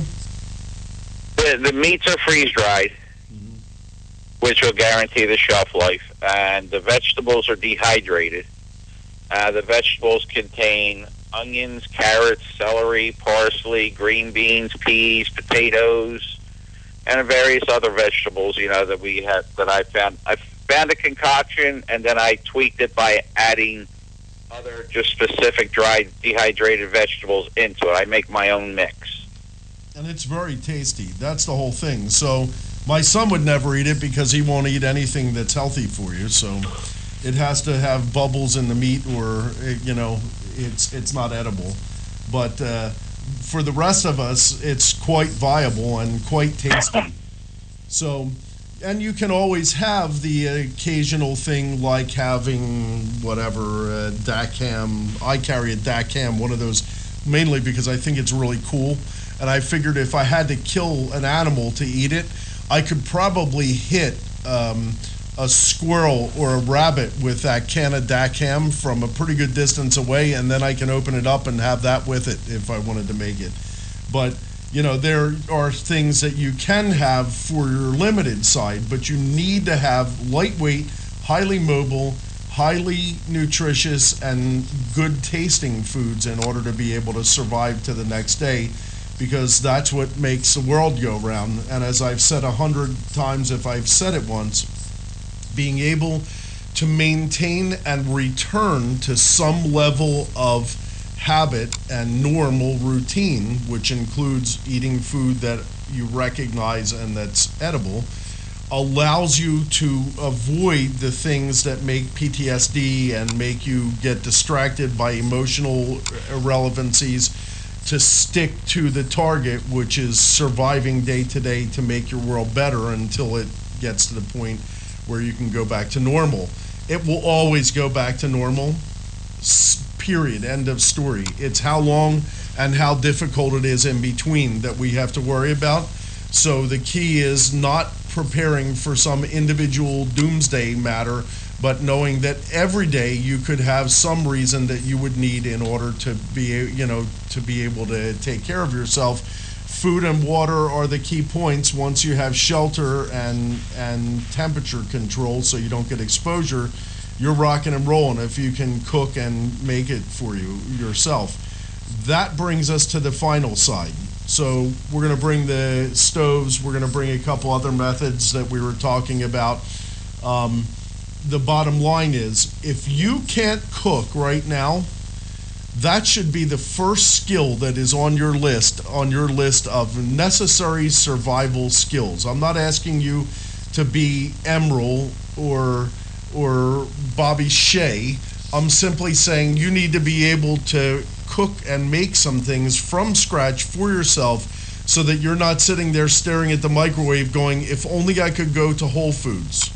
The meats are freeze-dried, which will guarantee the shelf life, and the vegetables are dehydrated. The vegetables contain onions, carrots, celery, parsley, green beans, peas, potatoes, and various other vegetables, that we have, that I found. I found a concoction, and then I tweaked it by adding other just specific dried, dehydrated vegetables into it. I make my own mix. And it's very tasty. That's the whole thing. So my son would never eat it because he won't eat anything that's healthy for you. So it has to have bubbles in the meat or, it's not edible. But for the rest of us, it's quite viable and quite tasty. So, and you can always have the occasional thing like having whatever, dak ham. I carry a dak ham, one of those, mainly because I think it's really cool. And I figured if I had to kill an animal to eat it, I could probably hit a squirrel or a rabbit with that can of dak ham from a pretty good distance away, and then I can open it up and have that with it if I wanted to make it. But, there are things that you can have for your limited side, but you need to have lightweight, highly mobile, highly nutritious, and good tasting foods in order to be able to survive to the next day, because that's what makes the world go round. And as I've said 100 times, if I've said it once, being able to maintain and return to some level of habit and normal routine, which includes eating food that you recognize and that's edible, allows you to avoid the things that make PTSD and make you get distracted by emotional irrelevancies, to stick to the target, which is surviving day to day to make your world better until it gets to the point where you can go back to normal. It will always go back to normal, period, end of story. It's how long and how difficult it is in between that we have to worry about. So the key is not preparing for some individual doomsday matter, but knowing that every day you could have some reason that you would need in order to be able to take care of yourself. Food and water are the key points. Once you have shelter and temperature control so you don't get exposure, you're rocking and rolling if you can cook and make it for you yourself. That brings us to the final side. So we're going to bring the stoves, we're going to bring a couple other methods that we were talking about. The bottom line is, if you can't cook right now, that should be the first skill that is on your list of necessary survival skills. I'm not asking you to be Emeril or Bobby Shea. I'm simply saying you need to be able to cook and make some things from scratch for yourself so that you're not sitting there staring at the microwave going, if only I could go to Whole Foods.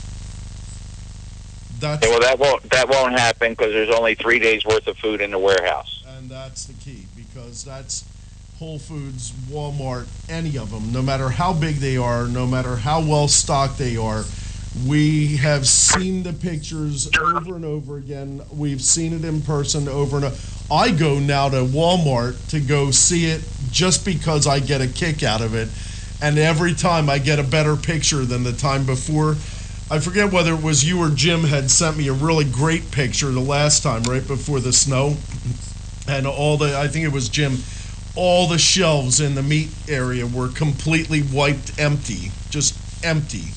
Well, that won't happen because there's only 3 days worth of food in the warehouse. And that's the key, because that's Whole Foods, Walmart, any of them, no matter how big they are, no matter how well stocked they are. We have seen the pictures over and over again. We've seen it in person over and over. I go now to Walmart to go see it just because I get a kick out of it. And every time I get a better picture than the time before. I forget whether it was you or Jim had sent me a really great picture the last time, right before the snow. And I think it was Jim, all the shelves in the meat area were completely wiped empty, just empty.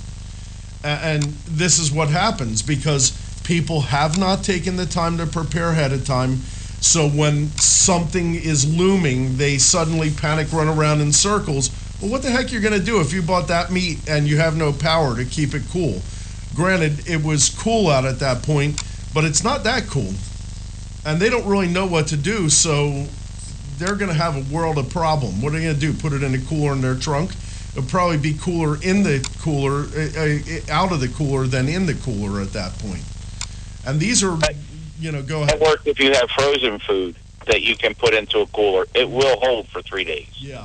And this is what happens because people have not taken the time to prepare ahead of time. So when something is looming, they suddenly panic, run around in circles. Well, what the heck you're going to do if you bought that meat and you have no power to keep it cool? Granted, it was cool out at that point, but it's not that cool. And they don't really know what to do, so they're going to have a world of problem. What are they going to do? Put it in a cooler in their trunk? It'll probably be cooler in the cooler, out of the cooler than in the cooler at that point. And these are, go ahead. It works if you have frozen food that you can put into a cooler. It will hold for 3 days. Yeah.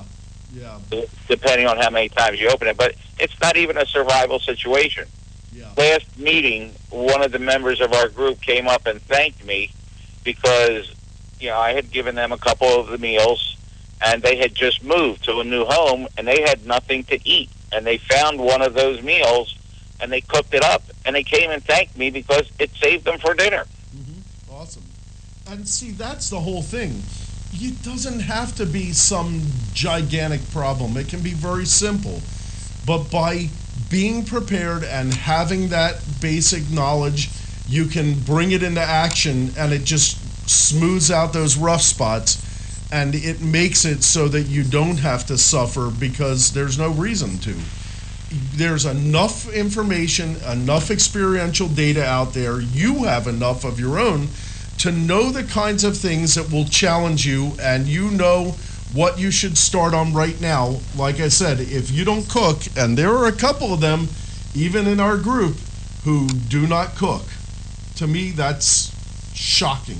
Depending on how many times you open it. But it's not even a survival situation. Yeah. Last meeting, one of the members of our group came up and thanked me because, I had given them a couple of the meals, and they had just moved to a new home, and they had nothing to eat. And they found one of those meals, and they cooked it up, and they came and thanked me because it saved them for dinner. Mm-hmm. Awesome. And see, that's the whole thing. It doesn't have to be some gigantic problem. It can be very simple. But by being prepared and having that basic knowledge, you can bring it into action, and it just smooths out those rough spots, and it makes it so that you don't have to suffer because there's no reason to. There's enough information, enough experiential data out there. You have enough of your own to know the kinds of things that will challenge you, and you know what you should start on right now. Like I said, if you don't cook, and there are a couple of them, even in our group, who do not cook. To me, that's shocking.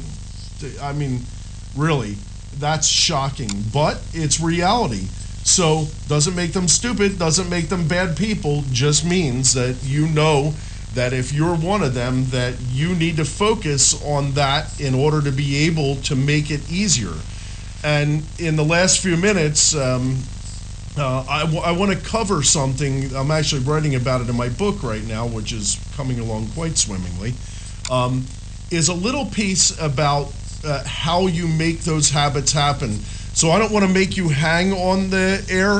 I mean, really, that's shocking, but it's reality. So, doesn't make them stupid, doesn't make them bad people, just means that you know that if you're one of them, that you need to focus on that in order to be able to make it easier. And in the last few minutes, I want to cover something. I'm actually writing about it in my book right now, which is coming along quite swimmingly, is a little piece about how you make those habits happen. So I don't want to make you hang on the air,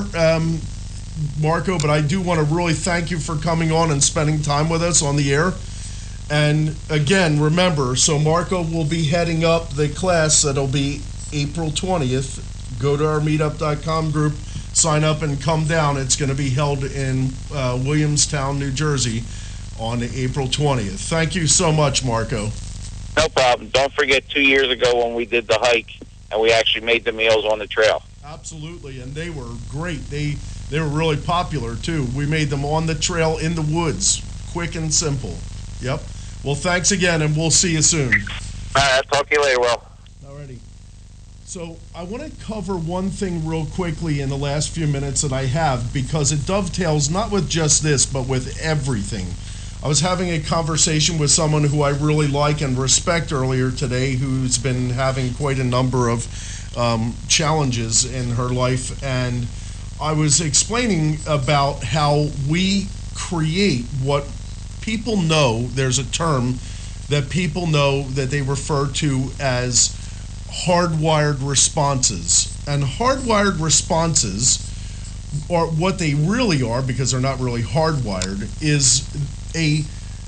Marco, but I do want to really thank you for coming on and spending time with us on the air. And again, remember, so Marco will be heading up the class that'll be April 20th. Go to our meetup.com group, sign up and come down. It's going to be held in Williamstown, New Jersey on April 20th. Thank you so much, Marco. No problem. Don't forget 2 years ago when we did the hike and we actually made the meals on the trail. Absolutely, and they were great. They were really popular, too. We made them on the trail in the woods, quick and simple. Yep. Well, thanks again, and we'll see you soon. All right, talk to you later, Will. Alrighty. So I want to cover one thing real quickly in the last few minutes that I have, because it dovetails not with just this, but with everything. I was having a conversation with someone who I really like and respect earlier today, who's been having quite a number of challenges in her life, and I was explaining about how we create what people know. There's a term that people know that they refer to as hardwired responses. And hardwired responses, or what they really are, because they're not really hardwired, is a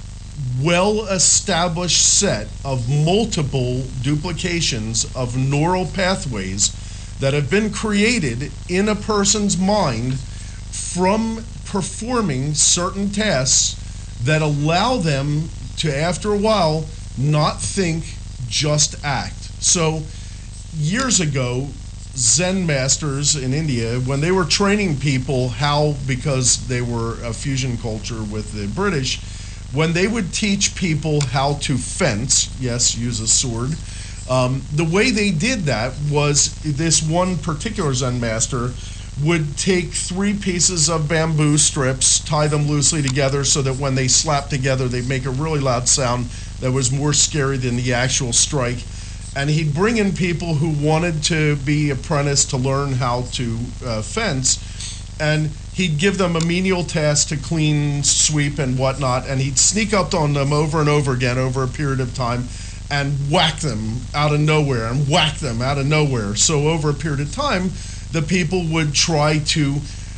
well-established set of multiple duplications of neural pathways that have been created in a person's mind from performing certain tasks that allow them to, after a while, not think, just act. So, years ago, Zen masters in India, when they were training people how, because they were a fusion culture with the British, when they would teach people how to fence, yes, use a sword, the way they did that was this one particular Zen master would take 3 pieces of bamboo strips, tie them loosely together so that when they slapped together, they'd make a really loud sound that was more scary than the actual strike. And he'd bring in people who wanted to be apprenticed to learn how to fence, and he'd give them a menial task to clean, sweep, and whatnot, and he'd sneak up on them over and over again over a period of time and whack them out of nowhere and whack them out of nowhere. So over a period of time, the people would try to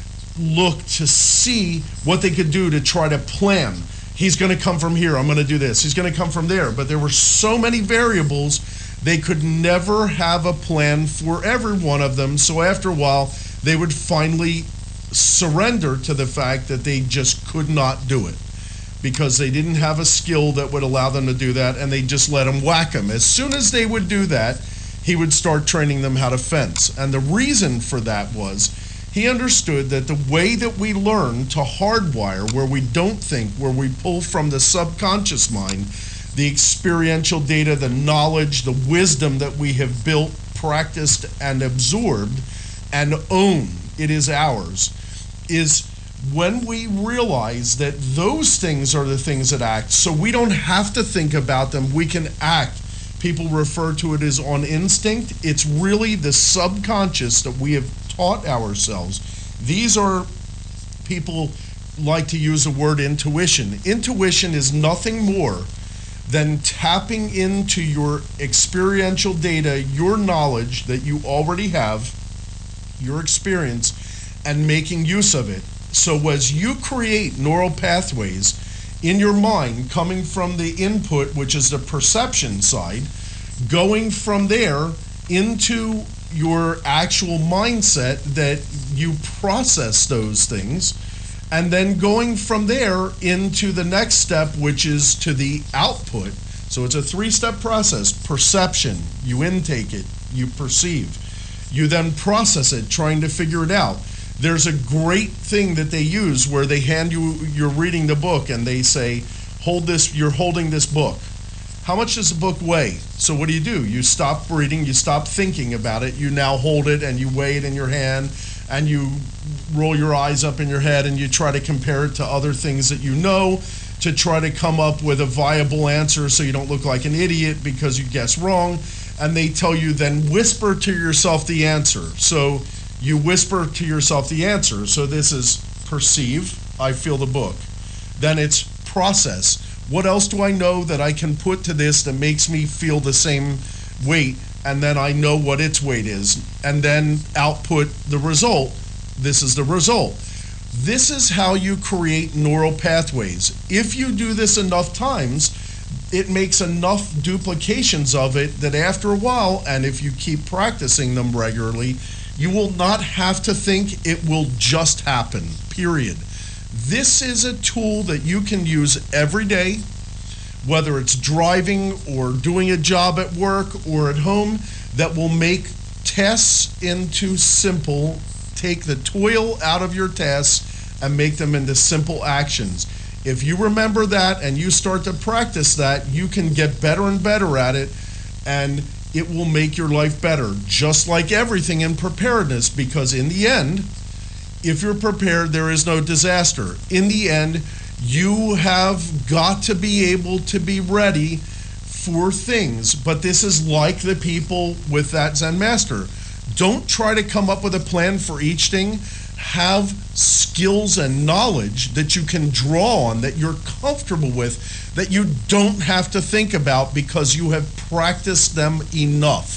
look to see what they could do to try to plan. He's going to come from here. I'm going to do this. He's going to come from there. But there were so many variables, they could never have a plan for every one of them. So after a while, they would finally surrender to the fact that they just could not do it because they didn't have a skill that would allow them to do that, and they just let him whack them. As soon as they would do that, he would start training them how to fence. And the reason for that was he understood that the way that we learn to hardwire, where we don't think, where we pull from the subconscious mind, the experiential data, the knowledge, the wisdom that we have built, practiced, and absorbed, and own, it is ours, is when we realize that those things are the things that act, so we don't have to think about them, we can act. People refer to it as on instinct. It's really the subconscious that we have taught ourselves. These are, people like to use the word intuition. Intuition is nothing more than tapping into your experiential data, your knowledge that you already have, your experience, and making use of it. So as you create neural pathways in your mind coming from the input, which is the perception side, going from there into your actual mindset that you process those things, and then going from there into the next step, which is to the output. So it's a 3-step process. Perception, you intake it, you perceive. You then process it, trying to figure it out. There's a great thing that they use where they hand you, you're reading the book, and they say, hold this, you're holding this book. How much does the book weigh? So what do? You stop reading, you stop thinking about it, you now hold it and you weigh it in your hand, and you roll your eyes up in your head and you try to compare it to other things that you know to try to come up with a viable answer so you don't look like an idiot because you guessed wrong. And they tell you then whisper to yourself the answer. So you whisper to yourself the answer. So this is perceive, I feel the book. Then it's process. What else do I know that I can put to this that makes me feel the same weight? And then I know what its weight is. And then output the result. This is the result. This is how you create neural pathways. If you do this enough times, it makes enough duplications of it that after a while, and if you keep practicing them regularly, you will not have to think, it will just happen, period. This is a tool that you can use every day, whether it's driving or doing a job at work or at home, that will make tasks into simple, take the toil out of your tasks and make them into simple actions. If you remember that and you start to practice that, you can get better and better at it, and it will make your life better, just like everything in preparedness, because in the end, if you're prepared, there is no disaster. In the end, you have got to be able to be ready for things. But this is like the people with that Zen master. Don't try to come up with a plan for each thing. Have skills and knowledge that you can draw on, that you're comfortable with, that you don't have to think about because you have practiced them enough.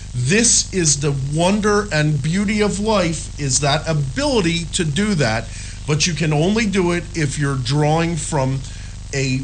This is the wonder and beauty of life, is that ability to do that, but you can only do it if you're drawing from a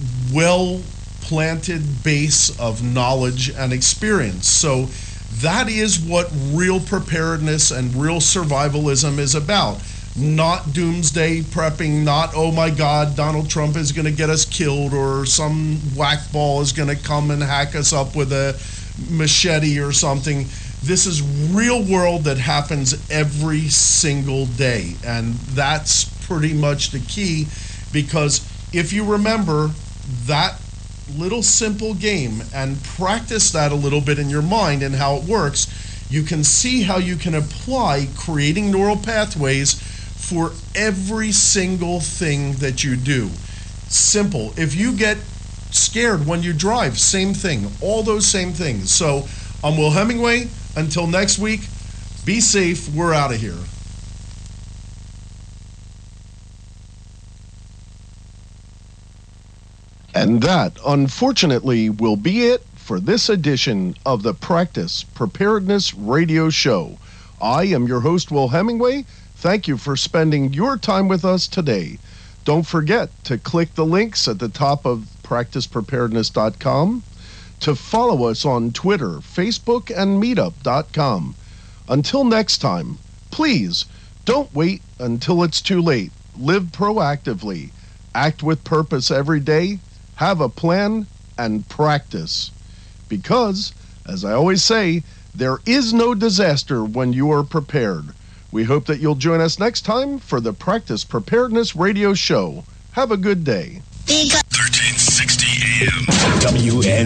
well-planted base of knowledge and experience. So that is what real preparedness and real survivalism is about. Not doomsday prepping, not, oh my God, Donald Trump is going to get us killed, or some whack-ball is going to come and hack us up with a machete or something. This is real world that happens every single day, and that's pretty much the key, because if you remember that little simple game and practice that a little bit in your mind and how it works, you can see how you can apply creating neural pathways for every single thing that you do. Simple. If you get scared when you drive, same thing. All those same things. So I'm Will Hemingway. Until next week, be safe. We're out of here. And that, unfortunately, will be it for this edition of the Practice Preparedness Radio Show. I am your host, Will Hemingway. Thank you for spending your time with us today. Don't forget to click the links at the top of practicepreparedness.com, to follow us on Twitter, Facebook, and meetup.com. Until next time, please don't wait until it's too late. Live proactively. Act with purpose every day. Have a plan and practice. Because, as I always say, there is no disaster when you are prepared. We hope that you'll join us next time for the Practice Preparedness Radio Show. Have a good day. 1360 AM. WN